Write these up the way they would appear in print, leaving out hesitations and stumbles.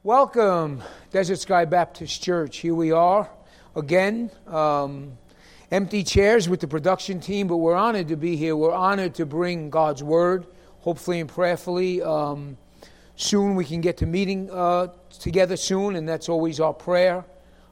Welcome, Desert Sky Baptist Church. Here we are again. Empty chairs with the production team, but we're honored to be here. We're honored to bring God's Word, hopefully and prayerfully. Soon we can get to meeting together soon, and that's always our prayer.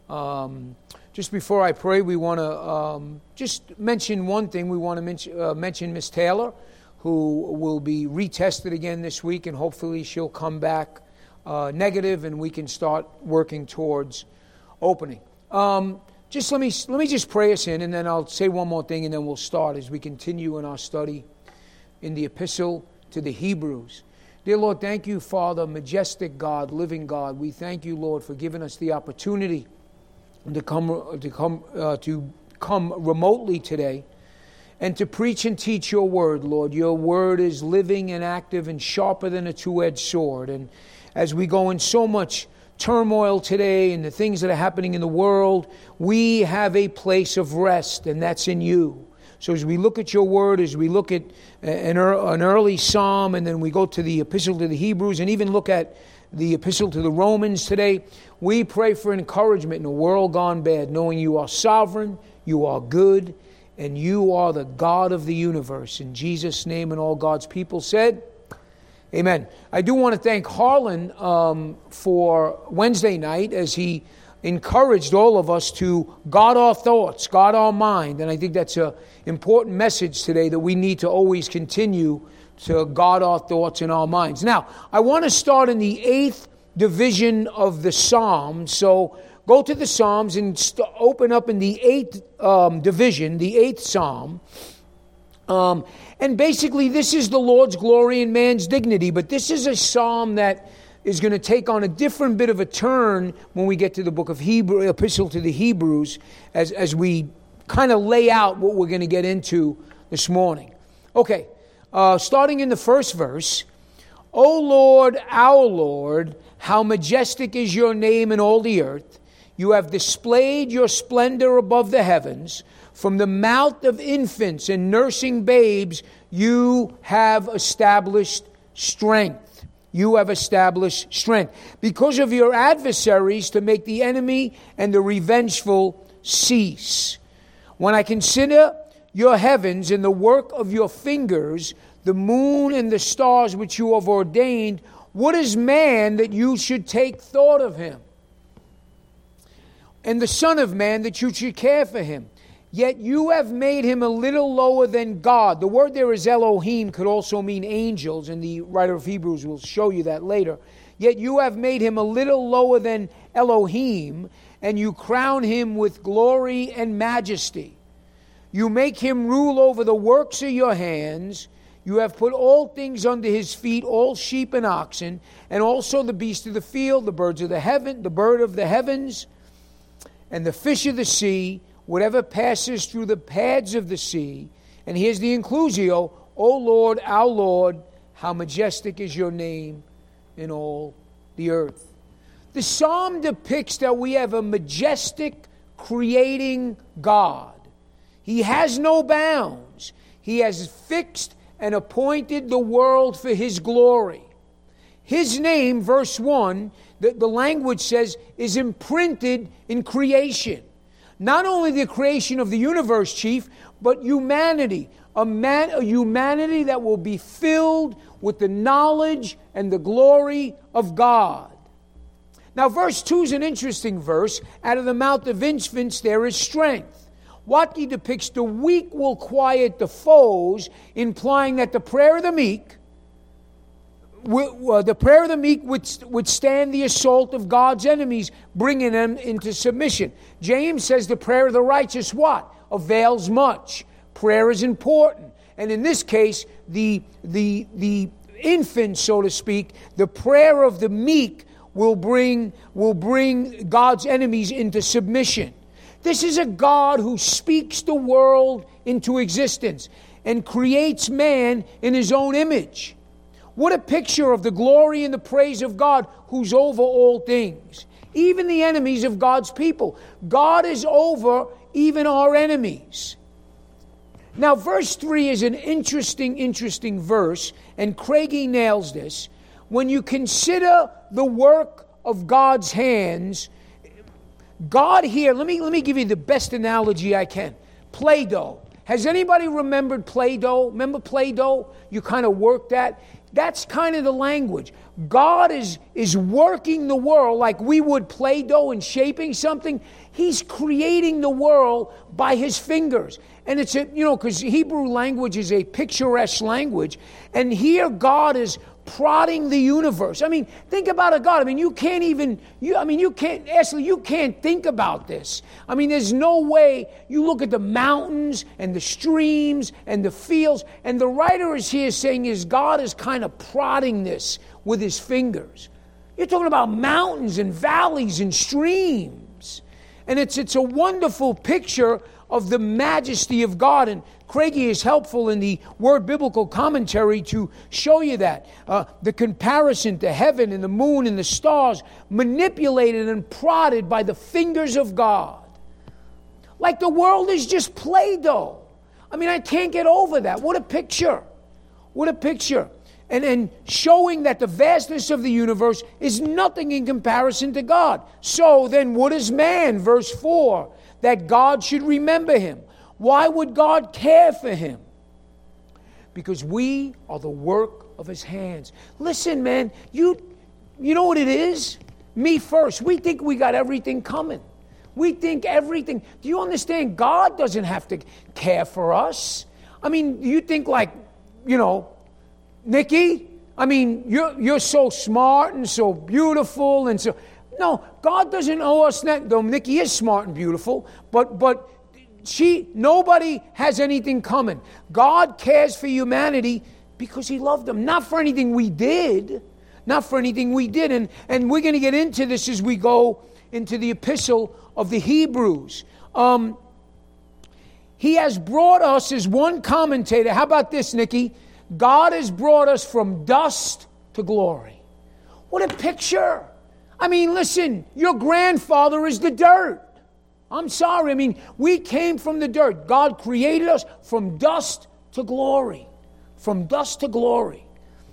Just before I pray, we want to just mention one thing. We want to mention Miss Taylor, who will be retested again this week, and hopefully she'll come back negative, and we can start working towards opening. Just let me just pray us in, and then I'll say one more thing, and then we'll start as we continue in our study in the Epistle to the Hebrews. Dear Lord, thank you, Father, majestic God, living God. We thank you, Lord, for giving us the opportunity to come remotely today and to preach and teach your word, Lord. Your word is living and active and sharper than a two-edged sword. And as we go in so much turmoil today and the things that are happening in the world, we have a place of rest, and that's in you. So as we look at your word, as we look at an early psalm, and then we go to the Epistle to the Hebrews, and even look at the Epistle to the Romans today, we pray for encouragement in a world gone bad, knowing you are sovereign, you are good, and you are the God of the universe. In Jesus' name, and all God's people said, amen. I do want to thank Harlan for Wednesday night as he encouraged all of us to guard our thoughts, guard our mind. And I think that's an important message today, that we need to always continue to guard our thoughts and our minds. Now, I want to start in the 8th division of the Psalms. So go to the Psalms and open up in the 8th division, the 8th Psalm. And basically, this is the Lord's glory and man's dignity. But this is a psalm that is going to take on a different bit of a turn when we get to the book of Epistle to the Hebrews, as we kind of lay out what we're going to get into this morning. Okay, starting in the first verse. O Lord, our Lord, how majestic is your name in all the earth. You have displayed your splendor above the heavens. From the mouth of infants and nursing babes, you have established strength. You have established strength. Because of your adversaries, to make the enemy and the revengeful cease. When I consider your heavens and the work of your fingers, the moon and the stars which you have ordained, what is man that you should take thought of him? And the Son of Man that you should care for him? Yet you have made him a little lower than God. The word there is Elohim, could also mean angels, and the writer of Hebrews will show you that later. Yet you have made him a little lower than Elohim, and you crown him with glory and majesty. You make him rule over the works of your hands. You have put all things under his feet, all sheep and oxen, and also the beasts of the field, the birds of the heaven, the bird of the heavens, and the fish of the sea, whatever passes through the paths of the sea. And here's the inclusio. O Lord, our Lord, how majestic is your name in all the earth. The psalm depicts that we have a majestic, creating God. He has no bounds. He has fixed and appointed the world for his glory. His name, verse 1, the language says, is imprinted in creation. Not only the creation of the universe, Chief, but humanity. A humanity that will be filled with the knowledge and the glory of God. Now, verse 2 is an interesting verse. Out of the mouth of infants there is strength. Watki depicts the weak will quiet the foes, implying that the prayer of the meek would stand the assault of God's enemies, bringing them into submission. James says the prayer of the righteous, what? Avails much. Prayer is important. And in this case, the infant, so to speak, the prayer of the meek will bring God's enemies into submission. This is a God who speaks the world into existence and creates man in his own image. What a picture of the glory and the praise of God, who's over all things. Even the enemies of God's people. God is over even our enemies. Now, verse 3 is an interesting verse, and Craigie nails this. When you consider the work of God's hands. God here, let me give you the best analogy I can. Play-Doh. Has anybody remembered Play-Doh? Remember Play-Doh? You kind of work that. That's kind of the language. God is working the world like we would Play-Doh and shaping something. He's creating the world by his fingers. And it's because Hebrew language is a picturesque language. And here God is prodding the universe. I mean, think about a God. I mean, you can't, Ashley, you can't think about this. I mean, there's no way. You look at the mountains and the streams and the fields, and the writer is here saying God is kind of prodding this with his fingers. You're talking about mountains and valleys and streams. And it's a wonderful picture of the majesty of God. And Craigie is helpful in the Word Biblical Commentary to show you that. The comparison to heaven and the moon and the stars manipulated and prodded by the fingers of God. Like the world is just Play-Doh. I mean, I can't get over that. What a picture. What a picture. And showing that the vastness of the universe is nothing in comparison to God. So then what is man? Verse 4, that God should remember him. Why would God care for him? Because we are the work of his hands. Listen, man, you know what it is? Me first. We think we got everything coming. We think everything. Do you understand? God doesn't have to care for us. I mean, you think like, Nikki, I mean, you're so smart and so beautiful and so... No, God doesn't owe us that. Though Nikki is smart and beautiful, but nobody has anything coming. God cares for humanity because he loved them, not for anything we did. Not for anything we did. And we're going to get into this as we go into the epistle of the Hebrews. He has brought us, as one commentator, how about this, Nikki? God has brought us from dust to glory. What a picture. I mean, listen, your grandfather is the dirt. I'm sorry. I mean, we came from the dirt. God created us from dust to glory. From dust to glory.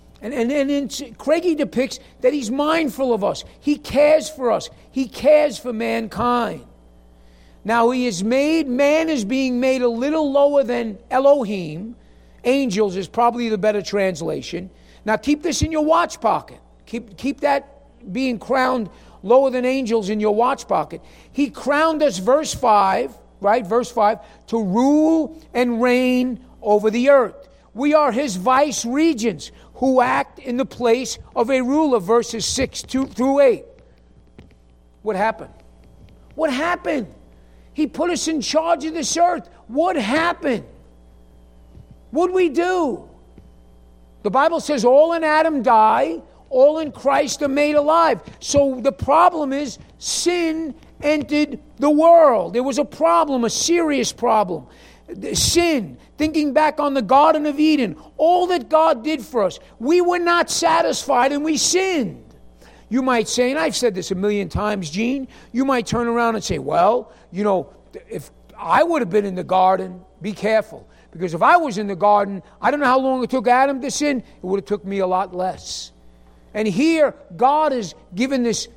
And Craigie depicts that he's mindful of us. He cares for us. He cares for mankind. Now, man is being made a little lower than Elohim. Angels is probably the better translation. Now, keep this in your watch pocket. Keep that being crowned lower than angels in your watch pocket. He crowned us, verse 5, right? Verse 5, to rule and reign over the earth. We are his vice regents who act in the place of a ruler, verses 6 through 8. What happened? What happened? He put us in charge of this earth. What happened? What'd we do? The Bible says all in Adam die, all in Christ are made alive. So the problem is sin entered the world. There was a problem, a serious problem. Sin, thinking back on the Garden of Eden, all that God did for us, we were not satisfied and we sinned. You might say, and I've said this a million times, Gene, you might turn around and say, well, if I would have been in the garden, be careful. Because if I was in the garden, I don't know how long it took Adam to sin, it would have took me a lot less. And here, God has given this,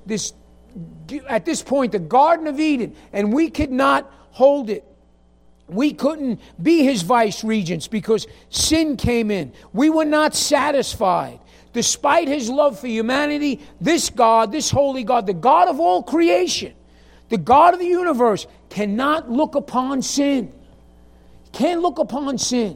at this point, the Garden of Eden, and we could not hold it. We couldn't be his vice regents because sin came in. We were not satisfied. Despite his love for humanity, this God, this holy God, the God of all creation, the God of the universe, cannot look upon sin. Can't look upon sin.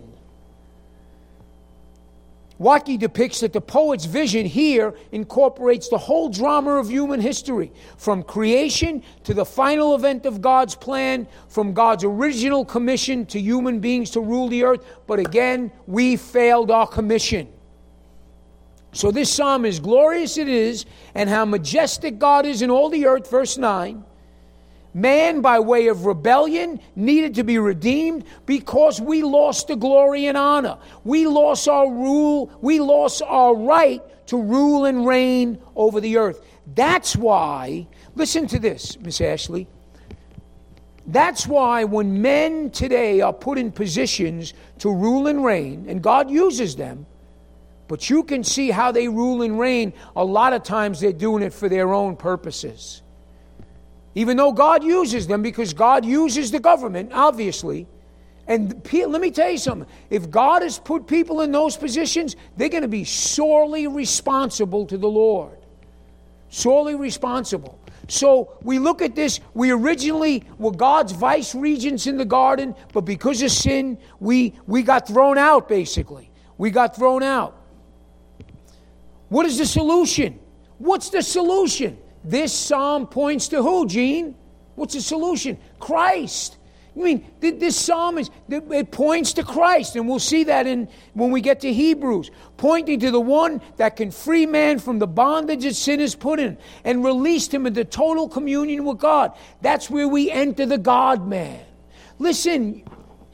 Watke depicts that the poet's vision here incorporates the whole drama of human history, from creation to the final event of God's plan, from God's original commission to human beings to rule the earth. But again, we failed our commission. So this psalm, as glorious it is, and how majestic God is in all the earth, verse 9, man, by way of rebellion, needed to be redeemed because we lost the glory and honor. We lost our rule. We lost our right to rule and reign over the earth. That's why, listen to this, Miss Ashley. That's why when men today are put in positions to rule and reign, and God uses them, But you can see how they rule and reign. A lot of times they're doing it for their own purposes. Even though God uses them, because God uses the government, obviously. And let me tell you something. If God has put people in those positions, they're going to be sorely responsible to the Lord. Sorely responsible. So we look at this. We originally were God's vice regents in the garden, but because of sin, we got thrown out, basically. We got thrown out. What is the solution? What's the solution? This psalm points to who, Gene? What's the solution? Christ. I mean, this psalm it points to Christ, and we'll see that when we get to Hebrews, pointing to the one that can free man from the bondage that sin has put in and released him into total communion with God. That's where we enter the God-man. Listen,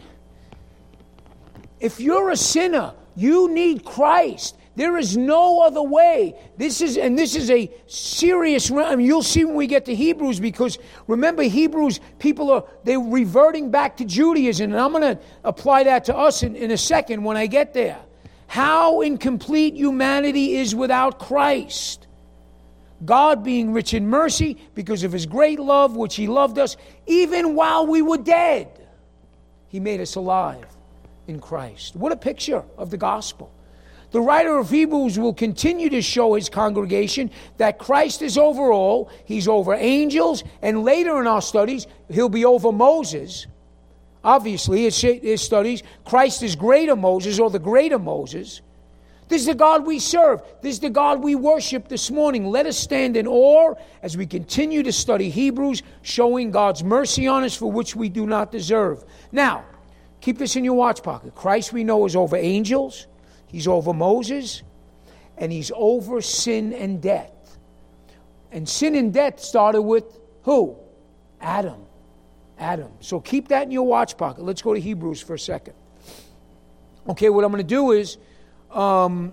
if you're a sinner, you need Christ. There is no other way. This is a serious. I mean, you'll see when we get to Hebrews, because remember, Hebrews people they're reverting back to Judaism, and I'm going to apply that to us in a second when I get there. How incomplete humanity is without Christ. God, being rich in mercy, because of His great love, which He loved us, even while we were dead, He made us alive in Christ. What a picture of the gospel. The writer of Hebrews will continue to show his congregation that Christ is over all. He's over angels, and later in our studies, He'll be over Moses. Obviously, his studies, Christ is greater Moses, or the greater Moses. This is the God we serve. This is the God we worship this morning. Let us stand in awe as we continue to study Hebrews, showing God's mercy on us for which we do not deserve. Now, keep this in your watch pocket. Christ, we know, is over angels. He's over Moses, and He's over sin and death. And sin and death started with who? Adam. So keep that in your watch pocket. Let's go to Hebrews for a second. Okay, what I'm going to do is, I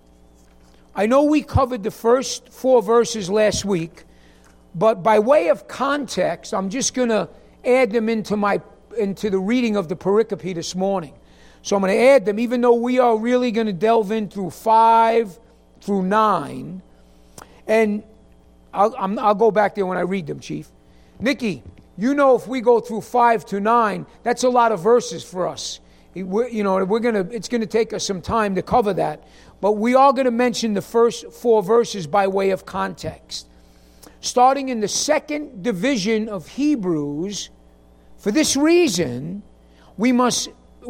know we covered the first 4 verses last week, but by way of context, I'm just going to add them into the reading of the pericope this morning. So I'm going to add them, even though we are really going to delve in through 5 through 9. And I'll go back there when I read them, Chief. Nikki, you know, if we go through 5 to 9, that's a lot of verses for us. It's going to take us some time to cover that. But we are going to mention the first 4 verses by way of context. Starting in the second division of Hebrews, for this reason, we must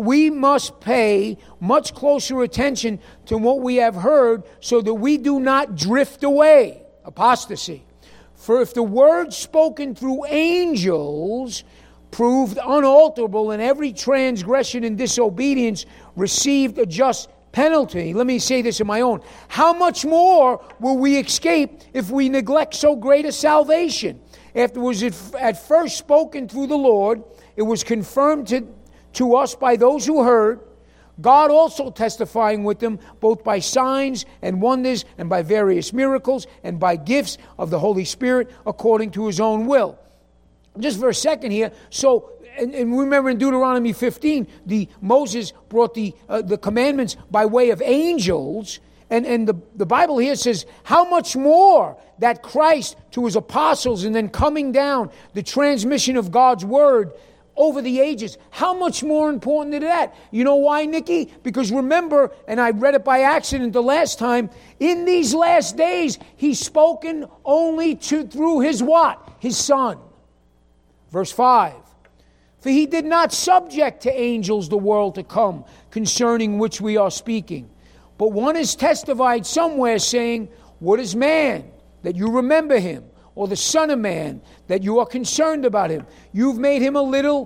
pay much closer attention to what we have heard, so that we do not drift away. Apostasy. For if the word spoken through angels proved unalterable, and every transgression and disobedience received a just penalty, let me say this in my own, how much more will we escape if we neglect so great a salvation? After it was at first spoken through the Lord, it was confirmed to us by those who heard, God also testifying with them, both by signs and wonders, and by various miracles, and by gifts of the Holy Spirit, according to His own will. Just for a second here, so, and remember in Deuteronomy 15, Moses brought the commandments by way of angels, and the Bible here says, how much more that Christ to His apostles, and then coming down, the transmission of God's word over the ages. How much more important than that? You know why, Nikki? Because remember, and I read it by accident the last time, in these last days, He's spoken only through His what? His Son. Verse 5. For He did not subject to angels the world to come, concerning which we are speaking. But one is testified somewhere, saying, what is man, that you remember him? Or the Son of Man, that you are concerned about him? You've made him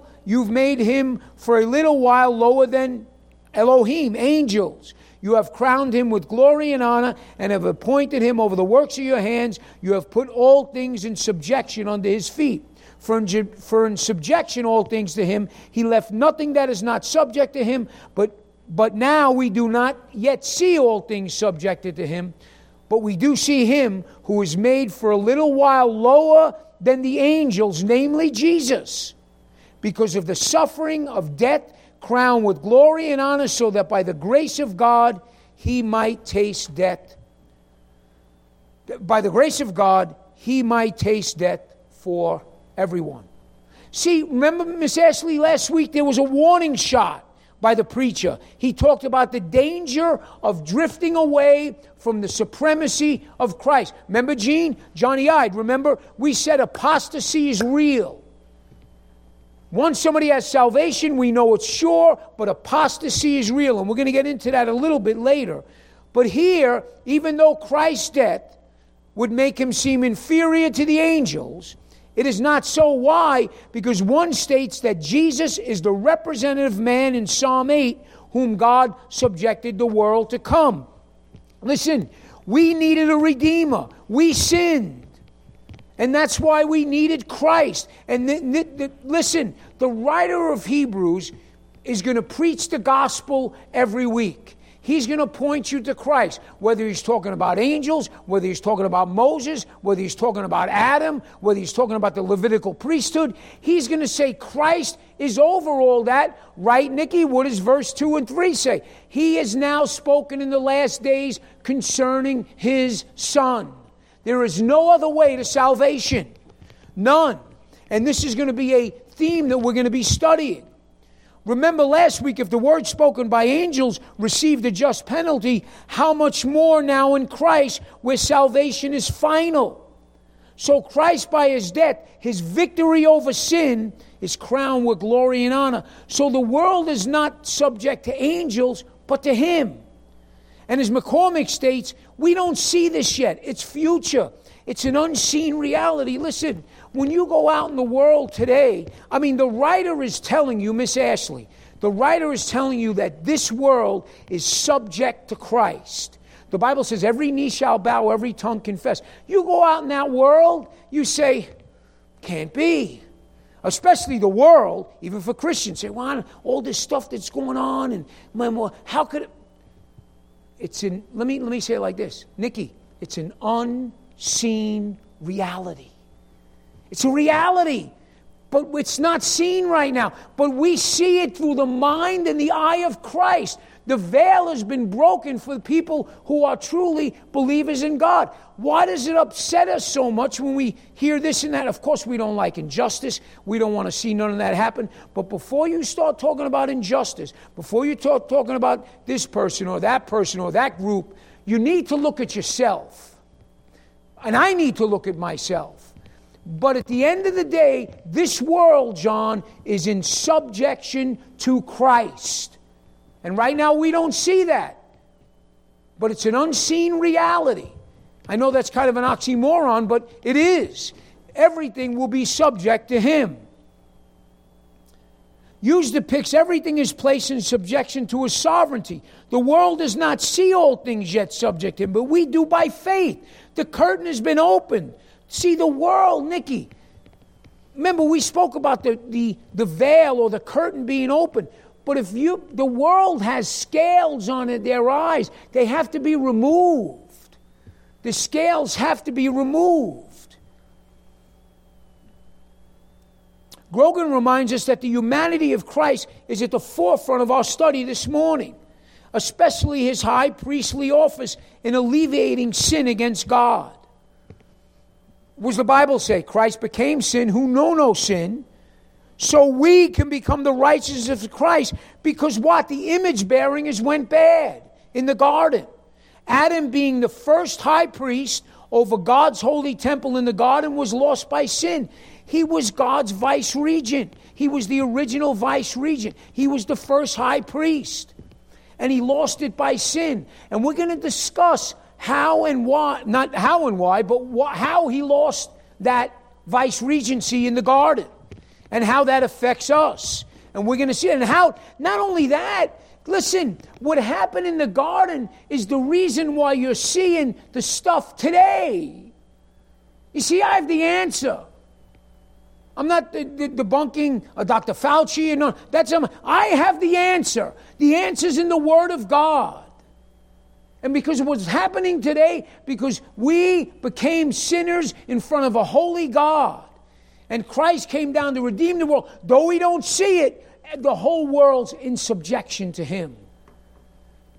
for a little while lower than Elohim, angels. You have crowned him with glory and honor, and have appointed him over the works of your hands. You have put all things in subjection under his feet. For in subjection all things to him, he left nothing that is not subject to him. But now we do not yet see all things subjected to him. But we do see him who is made for a little while lower than the angels, namely Jesus, because of the suffering of death, crowned with glory and honor, so that by the grace of God he might taste death. By the grace of God, he might taste death for everyone. See, remember, Miss Ashley, last week there was a warning shot by the preacher. He talked about the danger of drifting away from the supremacy of Christ. Remember, Gene? Johnny Ide, remember? We said apostasy is real. Once somebody has salvation, we know it's sure, but apostasy is real. And we're going to get into that a little bit later. But here, even though Christ's death would make him seem inferior to the angels, it is not so. Why? Because one states that Jesus is the representative man in Psalm 8 whom God subjected the world to come. Listen, we needed a redeemer. We sinned. And that's why we needed Christ. And listen, the writer of Hebrews is going to preach the gospel every week. He's going to point you to Christ, whether he's talking about angels, whether he's talking about Moses, whether he's talking about Adam, whether he's talking about the Levitical priesthood. He's going to say Christ is over all that. Right, Nikki? What does verse 2 and 3 say? He is now spoken in the last days concerning his Son. There is no other way to salvation. None. And this is going to be a theme that we're going to be studying. Remember last week, if the word spoken by angels received a just penalty, how much more now in Christ, where salvation is final? So Christ, by his death, his victory over sin, is crowned with glory and honor. So the world is not subject to angels, but to him. And as McCormick states, we don't see this yet. It's future. It's an unseen reality. Listen, when you go out in the world today, the writer is telling you, Miss Ashley, the writer is telling you that this world is subject to Christ. The Bible says every knee shall bow, every tongue confess. You go out in that world, you say, can't be. Especially the world, even for Christians, say, well, all this stuff that's going on, and how could it? Let me say it like this, Nikki, it's an unseen reality. It's a reality, but it's not seen right now. But we see it through the mind and the eye of Christ. The veil has been broken for the people who are truly believers in God. Why does it upset us so much when we hear this and that? Of course, we don't like injustice. We don't want to see none of that happen. But before you start talking about injustice, before you start talking about this person or that group, you need to look at yourself. And I need to look at myself. But at the end of the day, this world, John, is in subjection to Christ. And right now we don't see that. But it's an unseen reality. I know that's kind of an oxymoron, but it is. Everything will be subject to him. Use depicts everything is placed in subjection to his sovereignty. The world does not see all things yet subject to him, but we do by faith. The curtain has been opened. See, the world, Nikki, remember we spoke about the veil or the curtain being open. But if the world has scales on it, their eyes, they have to be removed. The scales have to be removed. Grogan reminds us that the humanity of Christ is at the forefront of our study this morning, especially his high priestly office in alleviating sin against God. What does the Bible say? Christ became sin who know no sin, so we can become the righteousness of Christ. Because what? The image bearing went bad in the garden. Adam, being the first high priest over God's holy temple in the garden, was lost by sin. He was God's vice regent. He was the original vice regent. He was the first high priest. And he lost it by sin. And we're going to discuss how and why, not how and why, but how he lost that vice regency in the garden and how that affects us. And we're going to see it. And how, not only that, listen, what happened in the garden is the reason why you're seeing the stuff today. You see, I have the answer. I'm not debunking Dr. Fauci. I have the answer. The answer's in the Word of God. And because of what's happening today, because we became sinners in front of a holy God, and Christ came down to redeem the world, though we don't see it, the whole world's in subjection to him.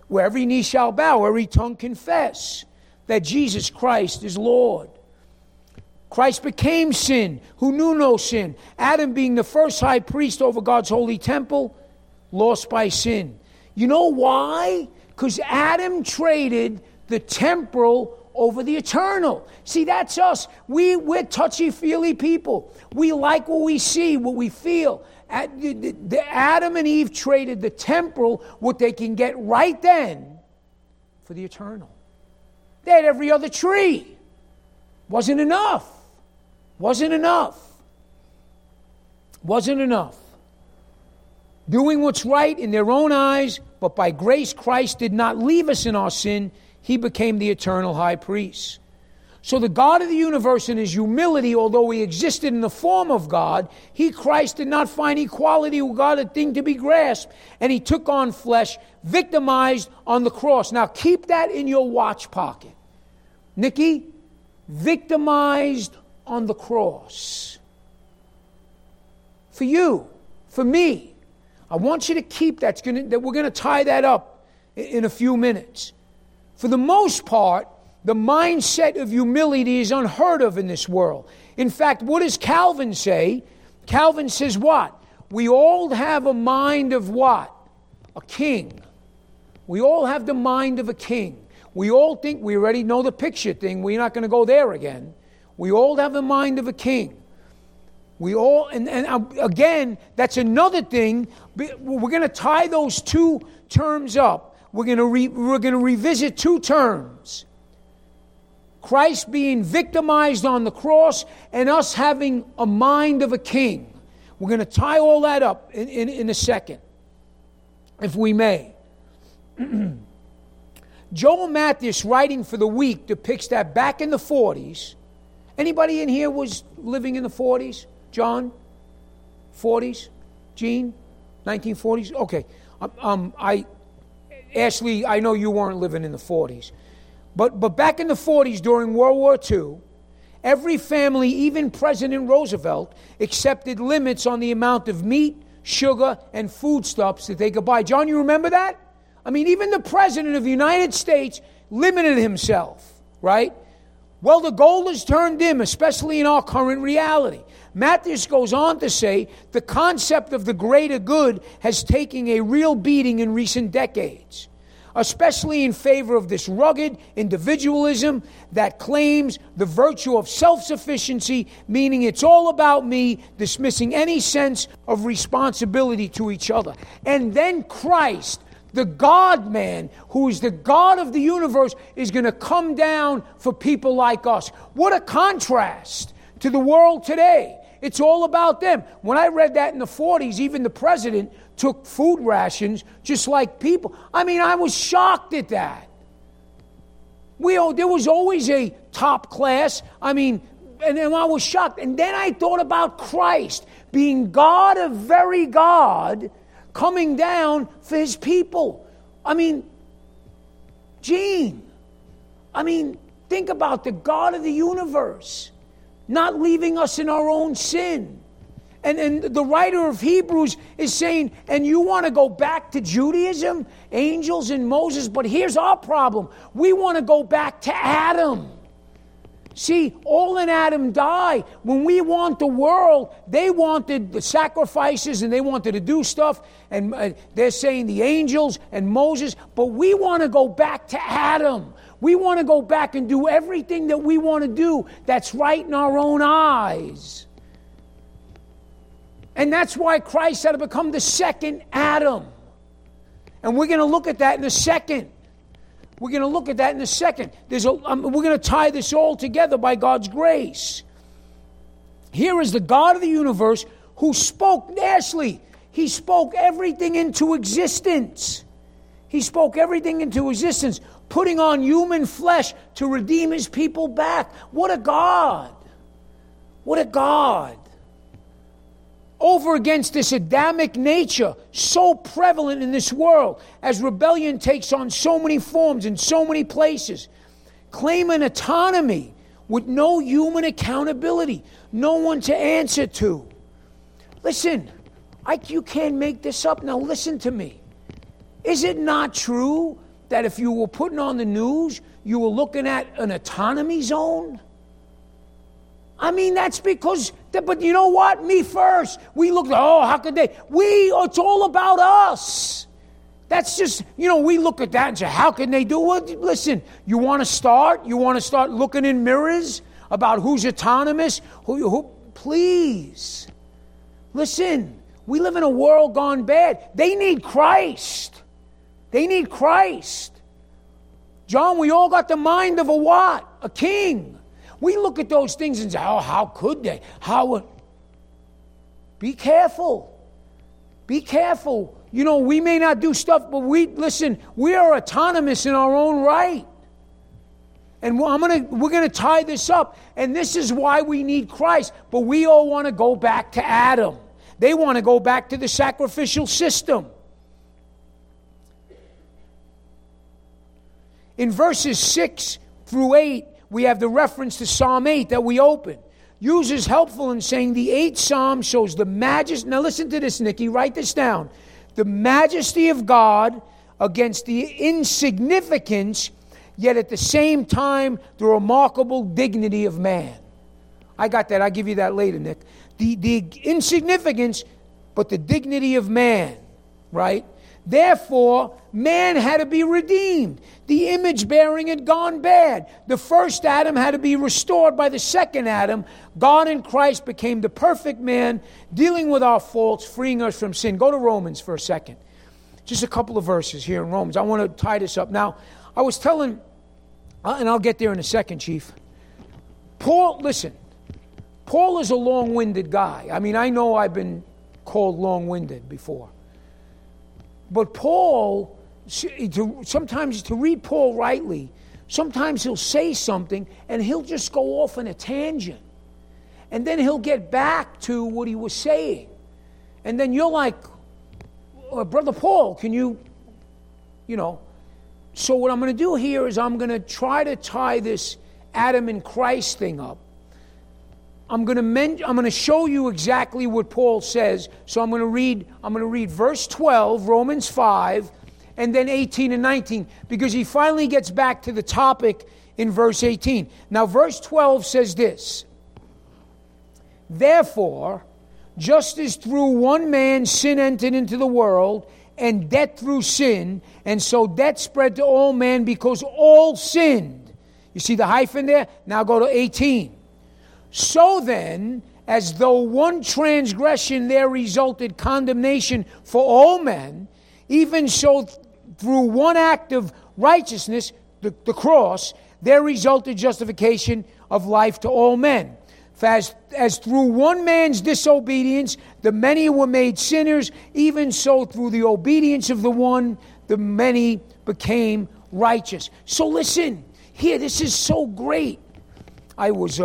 where every knee shall bow, every tongue confess that Jesus Christ is Lord. Christ became sin, who knew no sin. Adam being the first high priest over God's holy temple, lost by sin. You know why? Because Adam traded the temporal over the eternal. See, that's us. We're touchy-feely people. We like what we see, what we feel. Adam and Eve traded the temporal, what they can get right then, for the eternal. They had every other tree. Wasn't enough. Wasn't enough. Wasn't enough. Doing what's right in their own eyes, but by grace Christ did not leave us in our sin. He became the eternal high priest. So the God of the universe in his humility, although he existed in the form of God, he, Christ, did not find equality with God a thing to be grasped, and he took on flesh, victimized on the cross. Now keep that in your watch pocket. Nikki, victimized on the cross. For you, for me. I want you to keep that. We're going to tie that up in a few minutes. For the most part, the mindset of humility is unheard of in this world. In fact, what does Calvin say? Calvin says what? We all have a mind of what? A king. We all have the mind of a king. We all think, we already know the picture thing. We're not going to go there again. We all have the mind of a king. We all, and again, that's another thing. We're going to tie those two terms up. We're going to revisit two terms. Christ being victimized on the cross and us having a mind of a king. We're going to tie all that up in a second, if we may. Joel Mathis, writing for The Week, depicts that back in the 40s. Anybody in here was living in the 40s? John? 40s? Gene? 1940s? Okay. Ashley, I know you weren't living in the 40s. But back in the 40s, during World War II, every family, even President Roosevelt, accepted limits on the amount of meat, sugar, and foodstuffs that they could buy. John, you remember that? I mean, even the President of the United States limited himself, right? Well, the goal has turned dim, especially in our current reality. Mathis goes on to say, the concept of the greater good has taken a real beating in recent decades, especially in favor of this rugged individualism that claims the virtue of self-sufficiency, meaning it's all about me, dismissing any sense of responsibility to each other. And then Christ, the God-man, who is the God of the universe, is going to come down for people like us. What a contrast to the world today. It's all about them. When I read that in the 40s, even the president took food rations just like people. I mean, I was shocked at that. There was always a top class. I mean, and I was shocked. And then I thought about Christ being God of very God, coming down for his people. I mean, Gene, think about the God of the universe not leaving us in our own sin. And the writer of Hebrews is saying, and you want to go back to Judaism, angels and Moses, but here's our problem. We want to go back to Adam. See, all in Adam die. When we want the world, they wanted the sacrifices and they wanted to do stuff. And they're saying the angels and Moses. But we want to go back to Adam. We want to go back and do everything that we want to do that's right in our own eyes. And that's why Christ had to become the second Adam. And we're going to look at that in a second. We're going to look at that in a second. We're going to tie this all together by God's grace. Here is the God of the universe who spoke, Ashley, he spoke everything into existence. He spoke everything into existence, putting on human flesh to redeem his people back. What a God. What a God. Over against this Adamic nature so prevalent in this world as rebellion takes on so many forms in so many places, claiming autonomy with no human accountability, no one to answer to. Listen, you can't make this up. Now listen to me. Is it not true that if you were putting on the news, you were looking at an autonomy zone? I mean, that's because, but you know what? Me first. We look, how could they? It's all about us. That's just, we look at that and say, how can they do it? Listen, you want to start? You want to start looking in mirrors about who's autonomous? Who? Please. Listen, we live in a world gone bad. They need Christ. They need Christ. John, we all got the mind of a what? A king. We look at those things and say, how could they? Be careful. Be careful. We may not do stuff, but we are autonomous in our own right. And we're gonna tie this up. And this is why we need Christ. But we all want to go back to Adam. They want to go back to the sacrificial system. In verses 6 through 8, we have the reference to Psalm 8 that we opened. Users helpful in saying the 8th Psalm shows the majesty. Now listen to this, Nikki. Write this down. The majesty of God against the insignificance, yet at the same time, the remarkable dignity of man. I got that. I'll give you that later, Nick. The insignificance, but the dignity of man, right? Therefore, man had to be redeemed. The image bearing had gone bad. The first Adam had to be restored by the second Adam. God in Christ became the perfect man, dealing with our faults, freeing us from sin. Go to Romans for a second. Just a couple of verses here in Romans. I want to tie this up. Now, I was telling, and I'll get there in a second, Chief. Paul is a long-winded guy. I mean, I know I've been called long-winded before. But Paul, sometimes to read Paul rightly, sometimes he'll say something and he'll just go off on a tangent. And then he'll get back to what he was saying. And then you're like, Brother Paul, can you. So what I'm going to do here is I'm going to try to tie this Adam and Christ thing up. I'm going to show you exactly what Paul says. So I'm going to read verse 12, Romans 5, and then 18 and 19, because he finally gets back to the topic in verse 18. Now, verse 12 says this: Therefore, just as through one man sin entered into the world, and death through sin, and so death spread to all men because all sinned. You see the hyphen there? Now go to 18. So then, as though one transgression there resulted condemnation for all men, even so through one act of righteousness, the cross, there resulted justification of life to all men. For as through one man's disobedience the many were made sinners, even so through the obedience of the one the many became righteous. So listen, here, this is so great. I was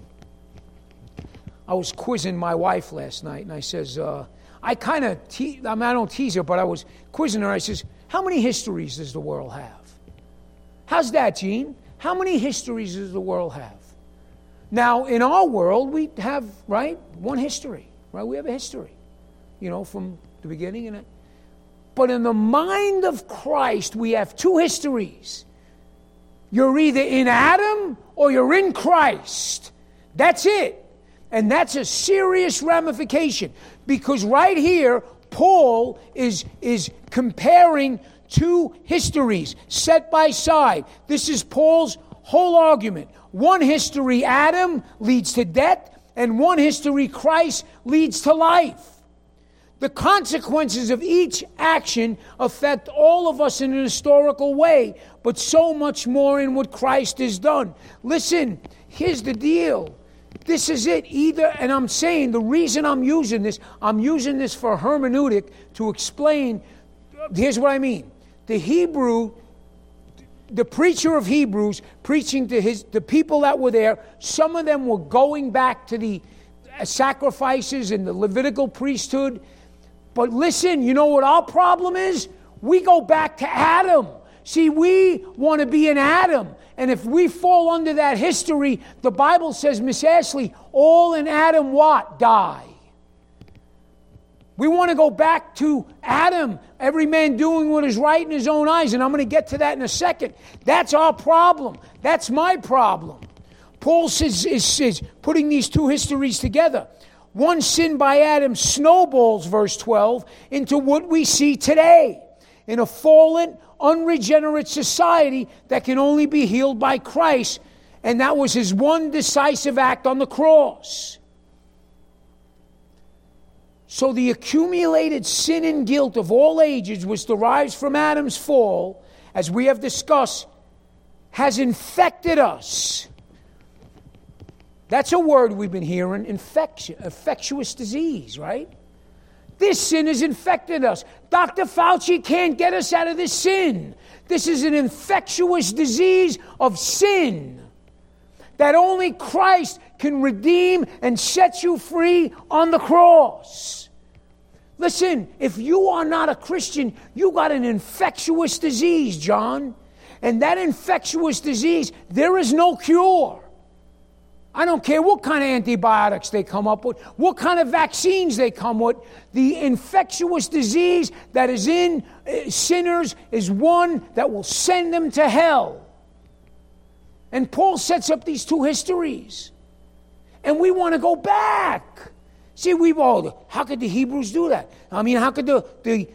quizzing my wife last night, and I says, I don't tease her, but I was quizzing her. I says, how many histories does the world have? How's that, Gene? How many histories does the world have? Now, in our world, we have, right, one history, right? We have a history, from the beginning. But in the mind of Christ, we have two histories. You're either in Adam or you're in Christ. That's it. And that's a serious ramification, because right here, Paul is comparing two histories set by side. This is Paul's whole argument. One history, Adam, leads to death, and one history, Christ, leads to life. The consequences of each action affect all of us in an historical way, but so much more in what Christ has done. Listen, here's the deal. This is it. And I'm saying the reason I'm using this for hermeneutic to explain. Here's what I mean. The preacher of Hebrews preaching to the people that were there, some of them were going back to the sacrifices and the Levitical priesthood. But listen, you know what our problem is? We go back to Adam. See, we want to be in Adam. And if we fall under that history, the Bible says, Miss Ashley, all in Adam what? Die. We want to go back to Adam, every man doing what is right in his own eyes, and I'm going to get to that in a second. That's our problem. That's my problem. Paul is putting these two histories together. One sin by Adam snowballs, verse 12, into what we see today in a fallen, unregenerate society that can only be healed by Christ, and that was his one decisive act on the cross. So the accumulated sin and guilt of all ages, which derives from Adam's fall, as we have discussed, has infected us. That's a word we've been hearing, infectious disease, right? This sin has infected us. Dr. Fauci can't get us out of this sin. This is an infectious disease of sin that only Christ can redeem and set you free on the cross. Listen, if you are not a Christian, you got an infectious disease, John. And that infectious disease, there is no cure. I don't care what kind of antibiotics they come up with, what kind of vaccines they come with. The infectious disease that is in sinners is one that will send them to hell. And Paul sets up these two histories. And we want to go back. See, how could the Hebrews do that? I mean, how could the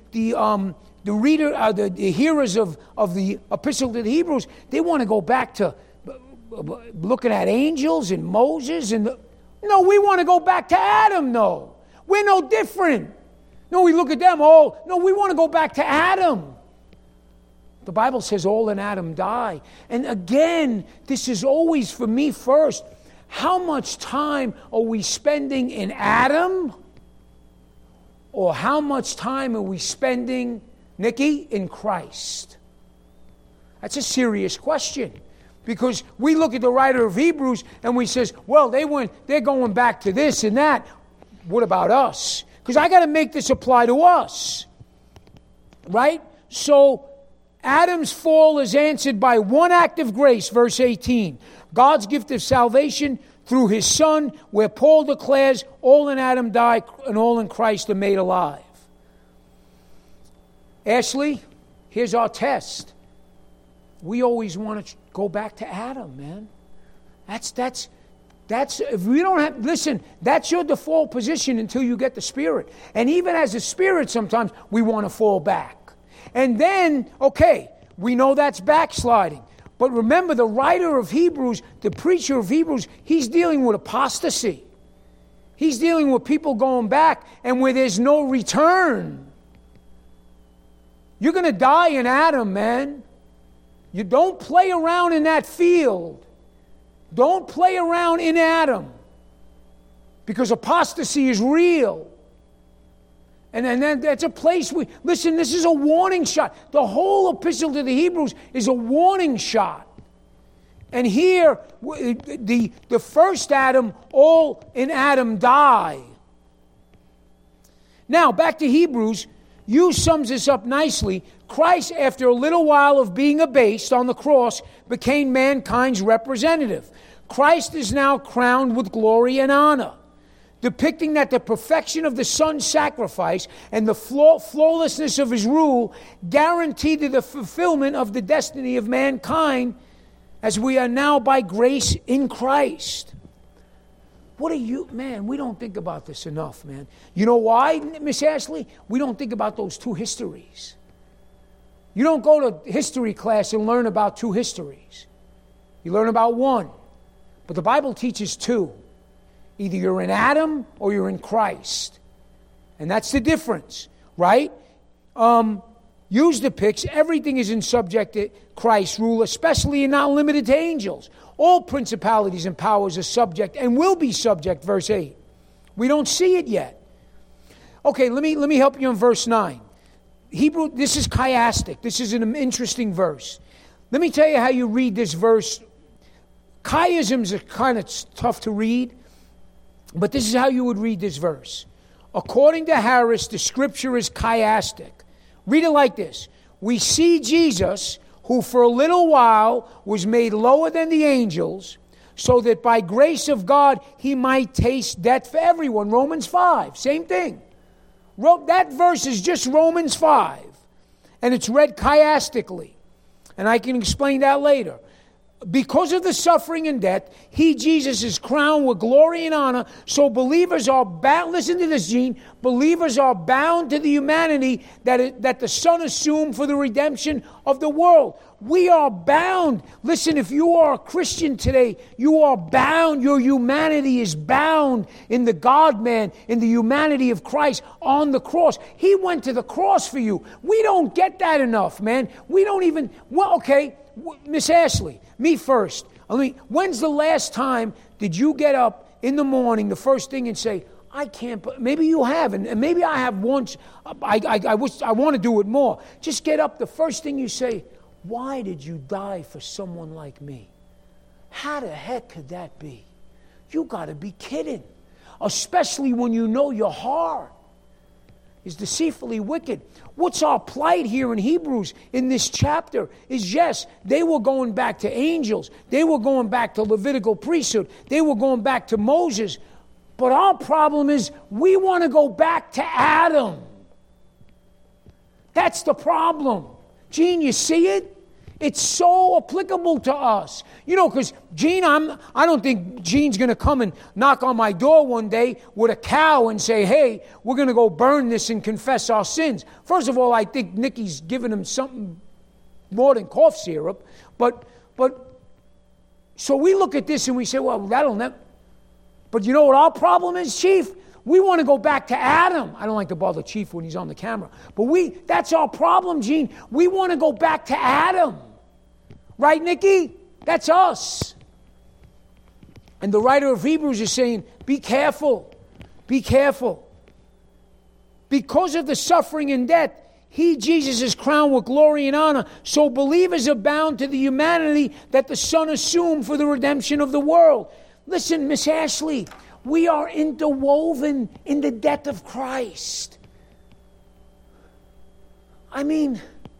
hearers of the epistle to the Hebrews, they want to go back to looking at angels and Moses no, we want to go back to Adam. No, we're no different. No, we look at them. No, we want to go back to Adam. The Bible says all in Adam die. And again, this is always for me first. How much time are we spending in Adam? Or how much time are we spending, Nikki, in Christ? That's a serious question. Because we look at the writer of Hebrews and we says, well, they're going back to this and that. What about us? Because I got to make this apply to us. Right? So Adam's fall is answered by one act of grace, verse 18. God's gift of salvation through his Son, where Paul declares all in Adam die and all in Christ are made alive. Ashley, here's our test. We always want to go back to Adam, man. That's if we don't have, listen, that's your default position until you get the Spirit. And even as a Spirit, sometimes we want to fall back. And then, okay, we know that's backsliding. But remember, the writer of Hebrews, the preacher of Hebrews, he's dealing with apostasy. He's dealing with people going back and where there's no return. You're going to die in Adam, man. You don't play around in that field. Don't play around in Adam. Because apostasy is real. And then that's a place listen, this is a warning shot. The whole epistle to the Hebrews is a warning shot. And here, the first Adam, all in Adam die. Now, back to Hebrews. Hughes sums this up nicely. Christ, after a little while of being abased on the cross, became mankind's representative. Christ is now crowned with glory and honor, depicting that the perfection of the Son's sacrifice and the flawlessness of his rule guaranteed the fulfillment of the destiny of mankind as we are now by grace in Christ. Man, we don't think about this enough, man. You know why, Miss Ashley? We don't think about those two histories. You don't go to history class and learn about two histories. You learn about one. But the Bible teaches two. Either you're in Adam or you're in Christ. And that's the difference, right? Hughes depicts everything is in subject to Christ's rule, especially and not limited to angels. All principalities and powers are subject and will be subject, verse 8. We don't see it yet. Okay, let me help you on verse 9. This is chiastic. This is an interesting verse. Let me tell you how you read this verse. Chiasms are kind of tough to read, but this is how you would read this verse. According to Harris, the scripture is chiastic. Read it like this. We see Jesus, who for a little while was made lower than the angels, so that by grace of God he might taste death for everyone. Romans 5, same thing. That verse is just Romans 5. And it's read chiastically. And I can explain that later. Because of the suffering and death, he, Jesus, is crowned with glory and honor. So believers are bound, listen to this, Gene, believers are bound to the humanity that the Son assumed for the redemption of the world. We are bound. Listen, if you are a Christian today, you are bound. Your humanity is bound in the God-man, in the humanity of Christ on the cross. He went to the cross for you. We don't get that enough, man. We don't even, well, okay, Miss Ashley, me first. When's the last time did you get up in the morning, the first thing, and say, I can't, maybe you have, and maybe I have once, I want to do it more. Just get up, the first thing you say, why did you die for someone like me? How the heck could that be? You got to be kidding. Especially when you know your heart is deceitfully wicked. What's our plight here in Hebrews in this chapter is, yes, they were going back to angels. They were going back to Levitical priesthood. They were going back to Moses. But our problem is we want to go back to Adam. That's the problem. Gene, you see it? It's so applicable to us. You know, because Gene, I don't think Gene's going to come and knock on my door one day with a cow and say, hey, we're going to go burn this and confess our sins. First of all, I think Nikki's giving him something more than cough syrup. But so we look at this and we say, well, that'll never. But you know what our problem is, Chief? We want to go back to Adam. I don't like to bother Chief when he's on the camera. But that's our problem, Gene. We want to go back to Adam. Right, Nikki? That's us. And the writer of Hebrews is saying, be careful. Be careful. Because of the suffering and death, he, Jesus, is crowned with glory and honor. So believers are bound to the humanity that the Son assumed for the redemption of the world. Listen, Miss Ashley, we are interwoven in the death of Christ. I mean,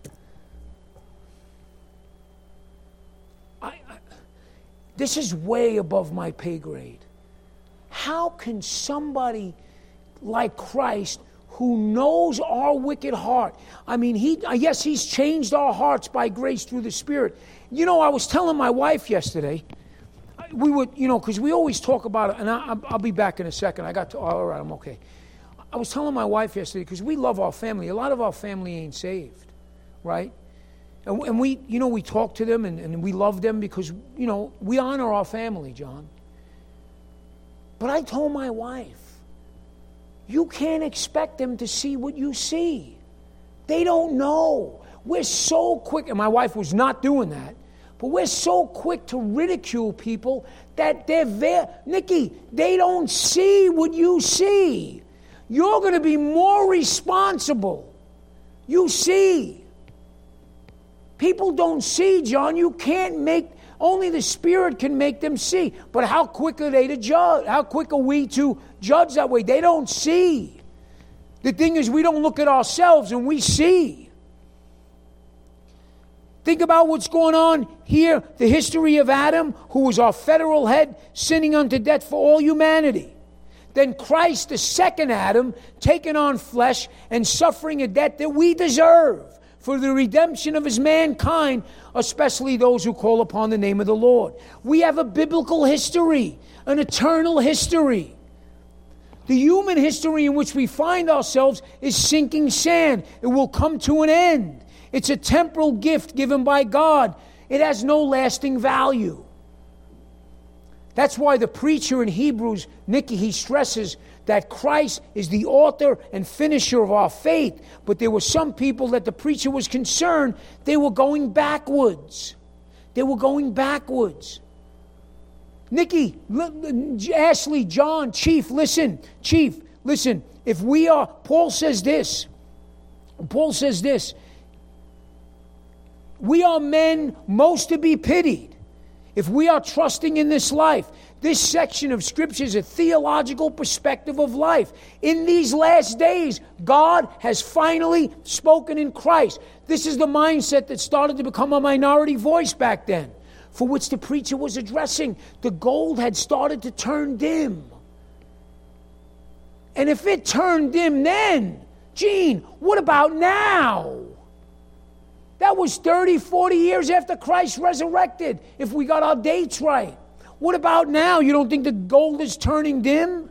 this is way above my pay grade. How can somebody like Christ, who knows our wicked heart, I mean, yes, he's changed our hearts by grace through the Spirit. You know, I was telling my wife yesterday, we would, you know, because we always talk about it, and I'll be back in a second. All right, I'm okay. I was telling my wife yesterday, because we love our family. A lot of our family ain't saved, right? And we, you know, we talk to them and we love them because, you know, we honor our family, John. But I told my wife, you can't expect them to see what you see. They don't know. We're so quick, and my wife was not doing that, but we're so quick to ridicule people that they're there. Nikki, they don't see what you see. You're going to be more responsible. You see. People don't see, John. You can't only the Spirit can make them see. But how quick are they to judge? How quick are we to judge that way? They don't see. The thing is, we don't look at ourselves and we see. Think about what's going on here. The history of Adam, who was our federal head, sinning unto death for all humanity. Then Christ, the second Adam, taking on flesh and suffering a death that we deserve, for the redemption of his mankind, especially those who call upon the name of the Lord. We have a biblical history, an eternal history. The human history in which we find ourselves is sinking sand. It will come to an end. It's a temporal gift given by God. It has no lasting value. That's why the preacher in Hebrews, Nikki, he stresses that Christ is the author and finisher of our faith. But there were some people that the preacher was concerned, they were going backwards. They were going backwards. Nikki, Ashley, John, Chief, listen. If we are, Paul says this. We are men most to be pitied. If we are trusting in this life, this section of Scripture is a theological perspective of life. In these last days, God has finally spoken in Christ. This is the mindset that started to become a minority voice back then, for which the preacher was addressing. The gold had started to turn dim. And if it turned dim then, Gene, what about now? That was 30, 40 years after Christ resurrected, if we got our dates right. What about now? You don't think the gold is turning dim?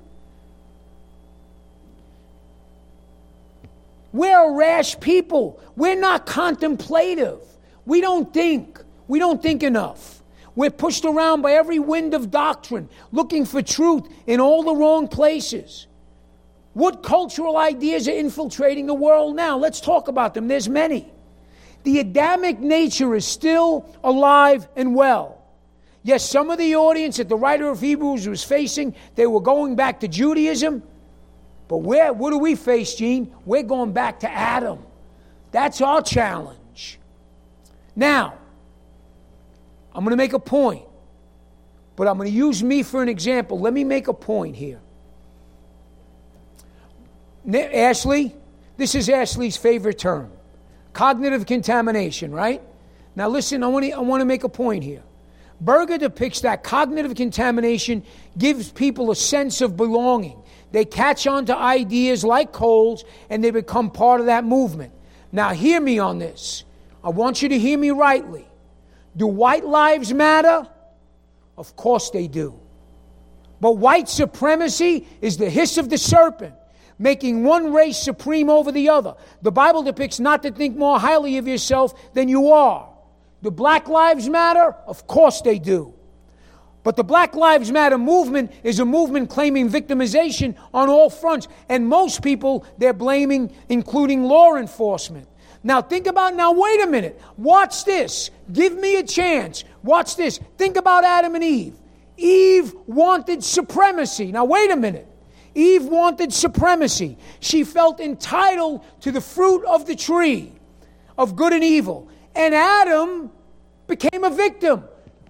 We're a rash people. We're not contemplative. We don't think. We don't think enough. We're pushed around by every wind of doctrine, looking for truth in all the wrong places. What cultural ideas are infiltrating the world now? Let's talk about them. There's many. The Adamic nature is still alive and well. Yes, some of the audience that the writer of Hebrews was facing, they were going back to Judaism. But what do we face, Gene? We're going back to Adam. That's our challenge. Now, I'm going to make a point, but I'm going to use me for an example. Let me make a point here. Ashley, this is Ashley's favorite term. Cognitive contamination, right? Now listen, I want to make a point here. Berger depicts that cognitive contamination gives people a sense of belonging. They catch on to ideas like coals, and they become part of that movement. Now hear me on this. I want you to hear me rightly. Do white lives matter? Of course they do. But white supremacy is the hiss of the serpent, making one race supreme over the other. The Bible depicts not to think more highly of yourself than you are. Do Black Lives Matter? Of course they do. But the Black Lives Matter movement is a movement claiming victimization on all fronts. And most people they're blaming, including law enforcement. Now think about, wait a minute. Watch this. Give me a chance. Watch this. Think about Adam and Eve. Eve wanted supremacy. Now wait a minute. Eve wanted supremacy. She felt entitled to the fruit of the tree of good and evil. And Adam became a victim.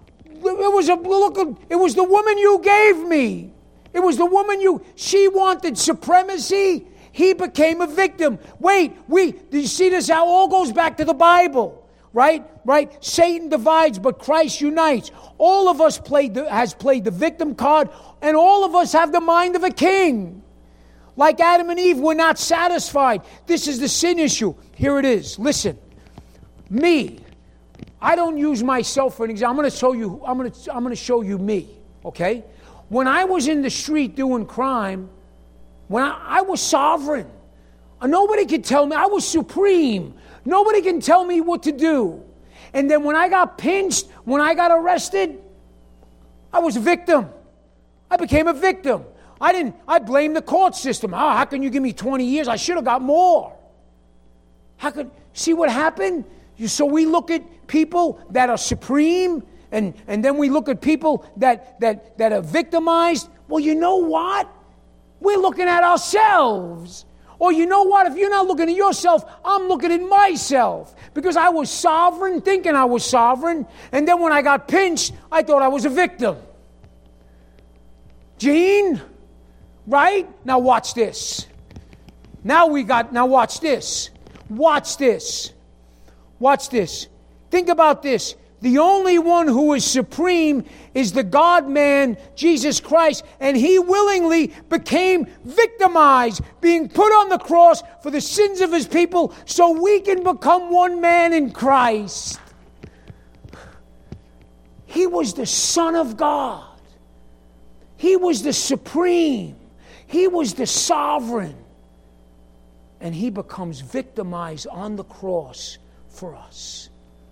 It was the woman you gave me. It was the woman she wanted supremacy. He became a victim. Wait, do you see this? How it all goes back to the Bible, right? Right? Satan divides, but Christ unites. All of us has played the victim card, and all of us have the mind of a king. Like Adam and Eve, we're not satisfied. This is the sin issue. Here it is. Listen. Me. I don't use myself for an example. I'm going to show you me, okay? When I was in the street doing crime, when I was sovereign. Nobody could tell me. I was supreme. Nobody can tell me what to do. And then when I got pinched, when I got arrested, I was a victim. I became a victim. I blamed the court system. How can you give me 20 years? I should have got more. See what happened? So we look at people that are supreme, and then we look at people that are victimized. Well, you know what? We're looking at ourselves. Or you know what? If you're not looking at yourself, I'm looking at myself. Because I was sovereign, thinking I was sovereign, and then when I got pinched, I thought I was a victim. Gene? Right? Now watch this. Now watch this. Watch this. Watch this. Think about this. The only one who is supreme is the God-man, Jesus Christ, and he willingly became victimized, being put on the cross for the sins of his people so we can become one man in Christ. He was the Son of God. He was the supreme. He was the sovereign. And he becomes victimized on the cross for us.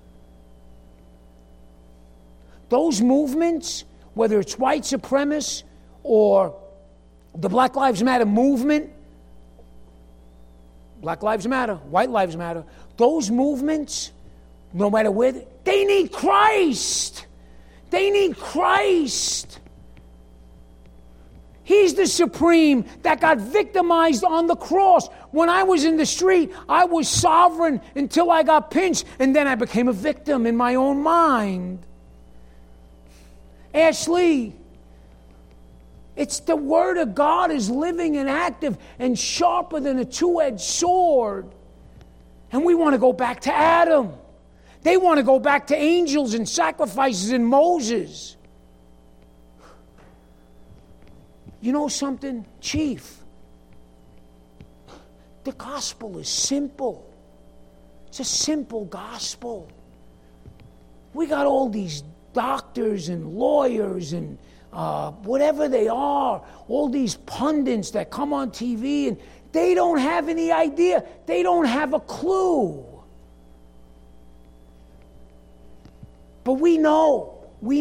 Those movements, whether it's white supremacists or the Black Lives Matter movement, Black Lives Matter, White Lives Matter, those movements, no matter where, they need Christ. They need Christ. He's the supreme that got victimized on the cross. When I was in the street, I was sovereign until I got pinched, and then I became a victim in my own mind. Ashley, it's the Word of God is living and active and sharper than a two-edged sword. And we want to go back to Adam. They want to go back to angels and sacrifices and Moses. You know something, Chief? The gospel is simple. It's a simple gospel. We got all these doctors and lawyers and whatever they are, all these pundits that come on TV, and they don't have any idea. They don't have a clue. But we know.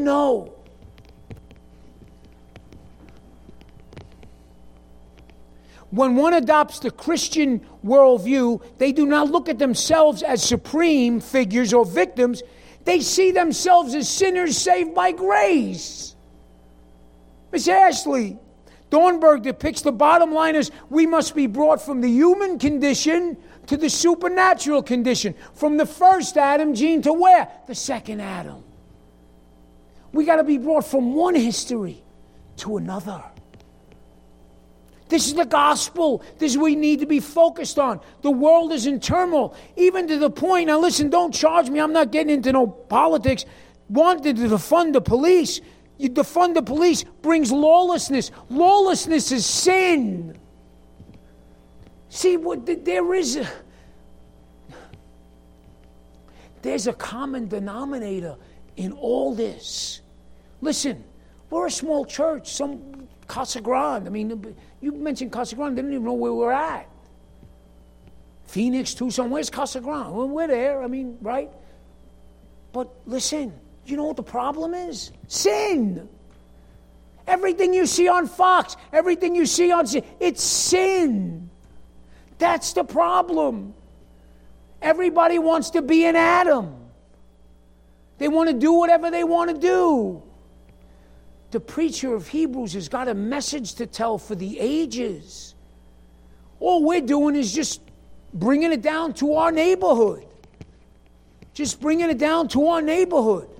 When one adopts the Christian worldview, they do not look at themselves as supreme figures or victims. They see themselves as sinners saved by grace. Miss Ashley, Dornberg depicts the bottom line as we must be brought from the human condition to the supernatural condition. From the first Adam, Gene, to where? The second Adam. We got to be brought from one history to another. This is the gospel. This is what we need to be focused on. The world is in turmoil, even to the point, now listen, don't charge me, I'm not getting into no politics, wanted to defund the police. You defund the police brings lawlessness. Lawlessness is sin. See, there's a common denominator in all this. Listen, we're a small church, some Casa Grande. I mean, you mentioned Casa Grande, they didn't even know where we're at. Phoenix, Tucson, where's Casa Grande? Well, we're there, I mean, right? But listen, you know what the problem is? Sin. Everything you see on Fox, everything you see on, it's sin. That's the problem. Everybody wants to be an Adam. They want to do whatever they want to do. The preacher of Hebrews has got a message to tell for the ages. All we're doing is just bringing it down to our neighborhood. Just bringing it down to our neighborhood.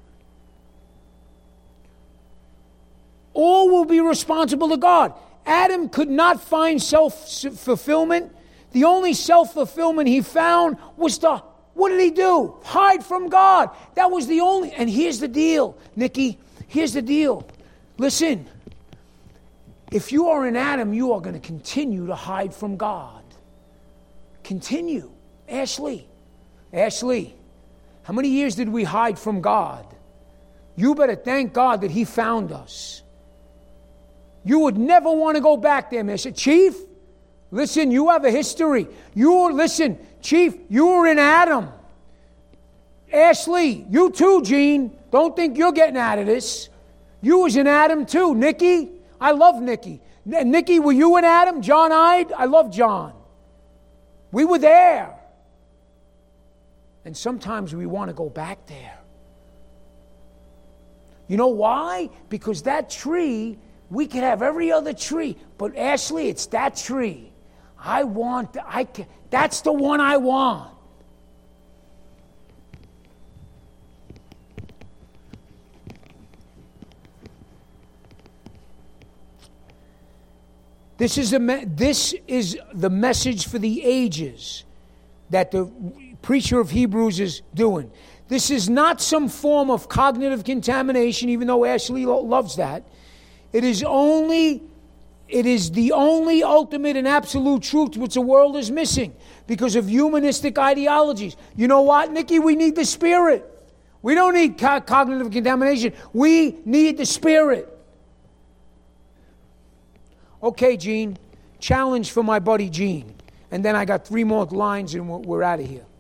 All will be responsible to God. Adam could not find self-fulfillment. The only self-fulfillment he found was what did he do? Hide from God. That was the only, and here's the deal, Nikki. Here's the deal. Listen, if you are in Adam, you are going to continue to hide from God. Continue. Ashley, how many years did we hide from God? You better thank God that He found us. You would never want to go back there, Mister Chief. Listen, you have a history. Chief, you were in Adam. Ashley, you too, Gene. Don't think you're getting out of this. You was in Adam too. Nikki, I love Nikki. Nikki, were you in Adam? John Ide? I love John. We were there. And sometimes we want to go back there. You know why? Because that tree, we could have every other tree. But Ashley, it's that tree. That's the one I want. This is the message for the ages that the preacher of Hebrews is doing. This is not some form of cognitive contamination, even though Ashley loves that. It is the only ultimate and absolute truth which the world is missing because of humanistic ideologies. You know what, Nikki? We need the Spirit. We don't need cognitive contamination. We need the Spirit. Okay, Gene. Challenge for my buddy Gene. And then I got 3 more lines and we're out of here.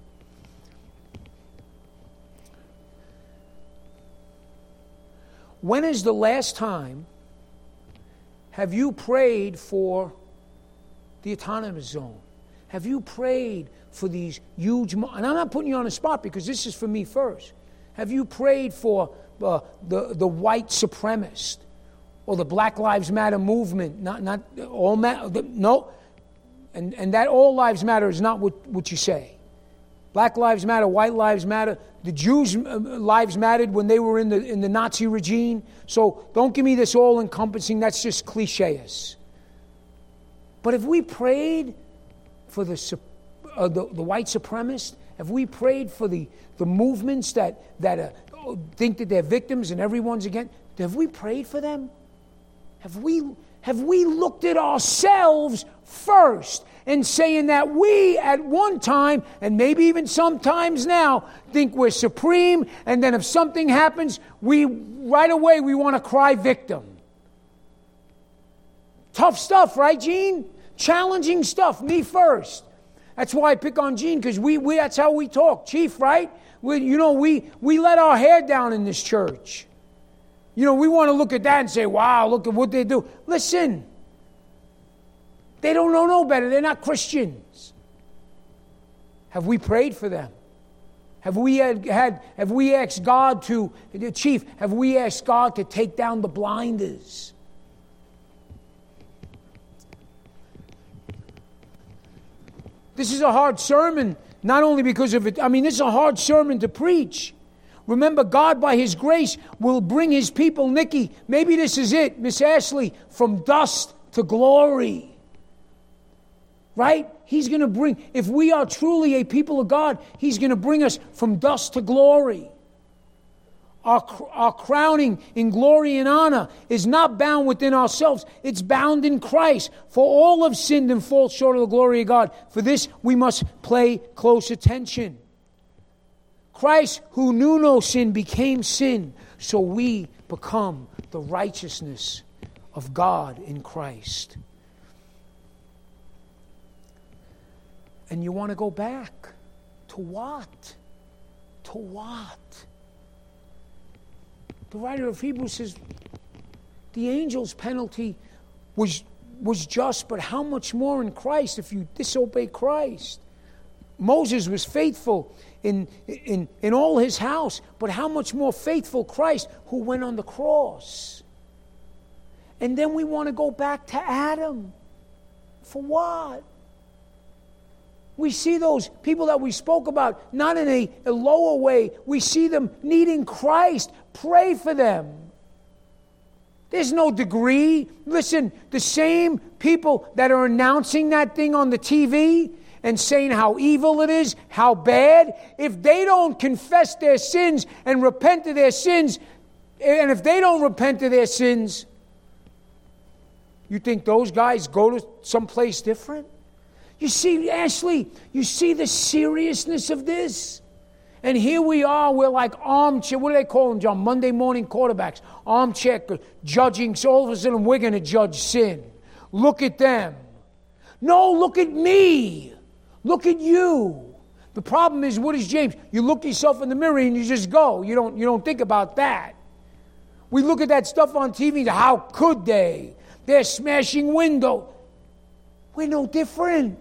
When is the last time have you prayed for the autonomous zone? Have you prayed for these huge... And I'm not putting you on the spot because this is for me first. Have you prayed for the white supremacist or the Black Lives Matter movement? Not all no. And that all lives matter is not what you say. Black lives matter, white lives matter. The Jews' lives mattered when they were in the Nazi regime. So don't give me this all-encompassing. That's just cliches. But if we prayed for the white supremacists, have we prayed for the movements that think that they're victims and everyone's against? Have we prayed for them? Have we looked at ourselves first and saying that we at one time, and maybe even sometimes now, think we're supreme, and then if something happens, right away we want to cry victim? Tough stuff, right, Gene? Challenging stuff, me first. That's why I pick on Gene, because we that's how we talk. Chief, right? We let our hair down in this church. We want to look at that and say, wow, look at what they do. Listen, they don't know no better. They're not Christians. Have we prayed for them? Have we asked God to, Chief, have we asked God to take down the blinders? This is a hard sermon, not only because of it. This is a hard sermon to preach. Remember, God, by His grace, will bring His people, Nikki, maybe this is it, Miss Ashley, from dust to glory. Right? He's going to bring, if we are truly a people of God, He's going to bring us from dust to glory. Our crowning in glory and honor is not bound within ourselves. It's bound in Christ. For all have sinned and fall short of the glory of God. For this we must pay close attention. Christ, who knew no sin, became sin, so we become the righteousness of God in Christ. And you want to go back to what? To what? The writer of Hebrews says the angel's penalty was just, but how much more in Christ if you disobey Christ? Moses was faithful in all his house, but how much more faithful Christ who went on the cross? And then we want to go back to Adam. For what? We see those people that we spoke about, not in a lower way. We see them needing Christ. Pray for them. There's no degree. Listen, the same people that are announcing that thing on the TV and saying how evil it is, how bad, if they don't confess their sins and repent of their sins, and if they don't repent of their sins, you think those guys go to someplace different? You see, Ashley, you see the seriousness of this? And here we are, we're like armchair, what do they call them, John? Monday morning quarterbacks. Armchair judging, so all of a sudden we're going to judge sin. Look at them. No, look at me. Look at you. The problem is, what is James? You look yourself in the mirror and you just go. You don't think about that. We look at that stuff on TV, how could they? They're smashing windows. We're no different.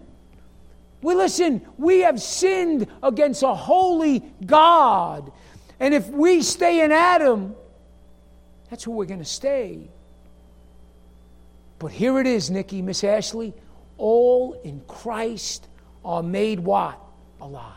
We have sinned against a holy God. And if we stay in Adam, that's who we're going to stay. But here it is, Nikki, Miss Ashley. All in Christ are made what? Alive.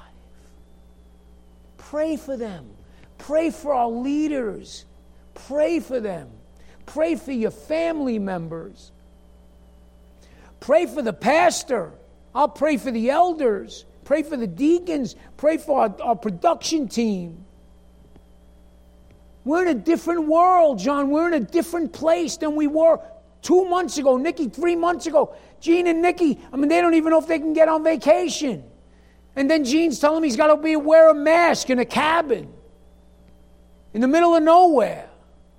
Pray for them. Pray for our leaders. Pray for them. Pray for your family members. Pray for the pastor. I'll pray for the elders. Pray for the deacons. Pray for our production team. We're in a different world, John. We're in a different place than we were 2 months ago. Nikki, 3 months ago. Gene and Nikki, they don't even know if they can get on vacation. And then Gene's telling me he's got to wear a mask in a cabin in the middle of nowhere.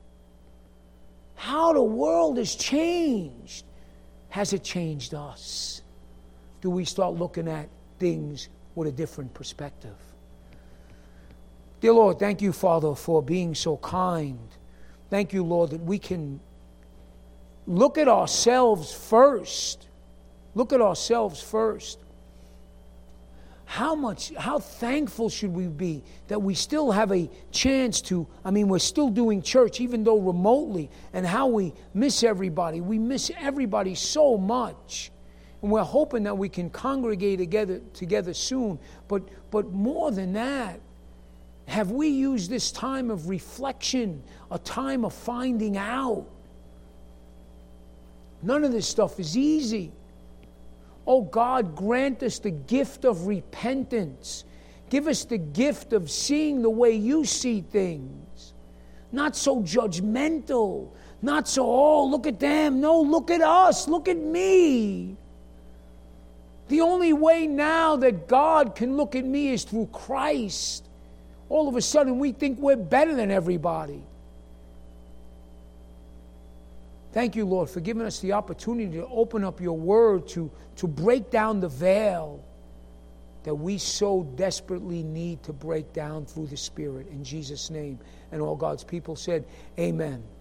How the world has changed. Has it changed us? Do we start looking at things with a different perspective? Dear Lord, thank you, Father, for being so kind. Thank you, Lord, that we can look at ourselves first. Look at ourselves first. How thankful should we be that we still have a chance to, we're still doing church, even though remotely, and how we miss everybody. We miss everybody so much. And we're hoping that we can congregate together soon. But more than that, have we used this time of reflection, a time of finding out? None of this stuff is easy. Oh God, grant us the gift of repentance. Give us the gift of seeing the way you see things. Not so judgmental. Not so, oh, look at them. No, look at us. Look at me. The only way now that God can look at me is through Christ. All of a sudden, we think we're better than everybody. Thank you, Lord, for giving us the opportunity to open up your word, to break down the veil that we so desperately need to break down through the Spirit. In Jesus' name. And all God's people said, amen.